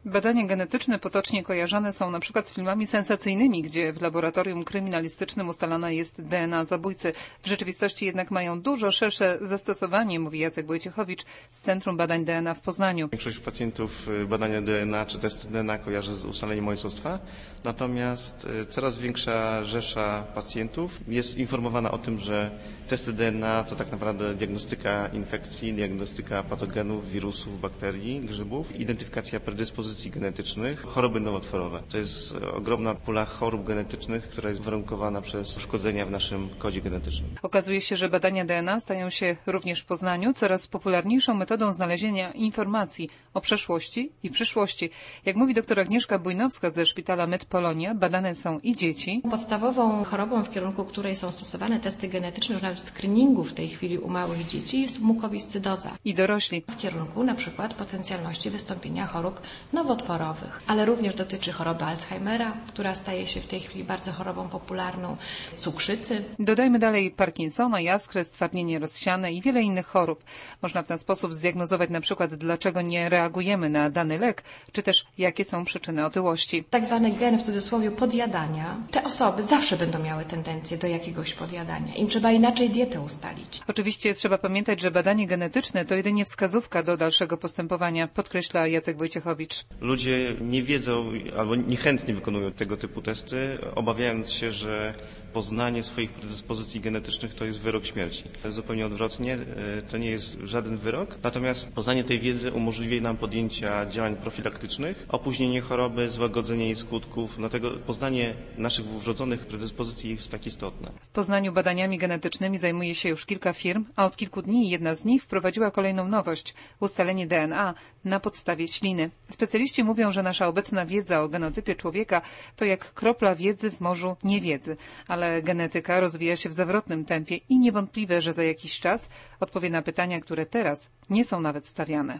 Badania genetyczne potocznie kojarzone są na przykład z filmami sensacyjnymi, gdzie w laboratorium kryminalistycznym ustalana jest DNA zabójcy. W rzeczywistości jednak mają dużo szersze zastosowanie, mówi Jacek Wojciechowicz z Centrum Badań DNA w Poznaniu. Większość pacjentów badania DNA czy testy DNA kojarzy z ustaleniem ojcostwa, natomiast coraz większa rzesza pacjentów jest informowana o tym, że testy DNA to tak naprawdę diagnostyka infekcji, diagnostyka patogenów, wirusów, bakterii, grzybów, identyfikacja predyspozycji genetycznych, choroby nowotworowe. To jest ogromna pula chorób genetycznych, która jest warunkowana przez uszkodzenia w naszym kodzie genetycznym. Okazuje się, że badania DNA stają się również w Poznaniu coraz popularniejszą metodą znalezienia informacji o przeszłości i przyszłości. Jak mówi dr Agnieszka Bujnowska ze szpitala MedPolonia, badane są i dzieci. Podstawową chorobą, w kierunku której są stosowane testy genetyczne, już nawet w screeningu w tej chwili u małych dzieci, jest mukowiscydoza. I dorośli. W kierunku na przykład potencjalności wystąpienia chorób nowotworowych, ale również dotyczy choroby Alzheimera, która staje się w tej chwili bardzo chorobą popularną, cukrzycy. Dodajmy dalej Parkinsona, jaskrę, stwardnienie rozsiane i wiele innych chorób. Można w ten sposób zdiagnozować na przykład, dlaczego nie reagujemy na dany lek, czy też jakie są przyczyny otyłości. Tak zwany gen w cudzysłowie podjadania. Te osoby zawsze będą miały tendencję do jakiegoś podjadania. Im trzeba inaczej dietę ustalić. Oczywiście trzeba pamiętać, że badanie genetyczne to jedynie wskazówka do dalszego postępowania, podkreśla Jacek Wojciechowicz. Ludzie nie wiedzą albo niechętnie wykonują tego typu testy, obawiając się, że poznanie swoich predyspozycji genetycznych to jest wyrok śmierci. Zupełnie odwrotnie, to nie jest żaden wyrok, natomiast poznanie tej wiedzy umożliwi nam podjęcia działań profilaktycznych, opóźnienie choroby, złagodzenie jej skutków, dlatego poznanie naszych wrodzonych predyspozycji jest tak istotne. W Poznaniu badaniami genetycznymi zajmuje się już kilka firm, a od kilku dni jedna z nich wprowadziła kolejną nowość – ustalenie DNA na podstawie śliny. Specjaliści mówią, że nasza obecna wiedza o genotypie człowieka to jak kropla wiedzy w morzu niewiedzy, ale genetyka rozwija się w zawrotnym tempie i niewątpliwe, że za jakiś czas odpowie na pytania, które teraz nie są nawet stawiane.